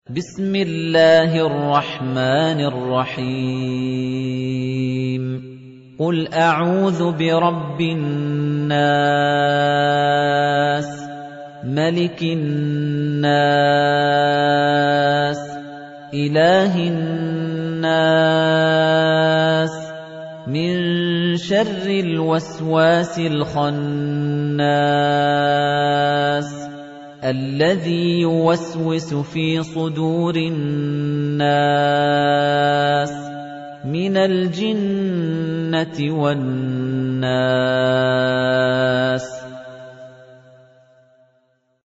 بِسْمِ اللَّهِ الرَّحْمَٰنِ الرَّحِيمِ قُلْ أَعُوذُ بِرَبِّ النَّاسِ مَلِكِ النَّاسِ إِلَٰهِ النَّاسِ مِن شَرِّ الْوَسْوَاسِ الْخَنَّاسِ الَّذِي يُوَسْوِسُ فِي صُدُورِ النَّاسِ مِنَ الْجِنَّةِ وَالنَّاسِ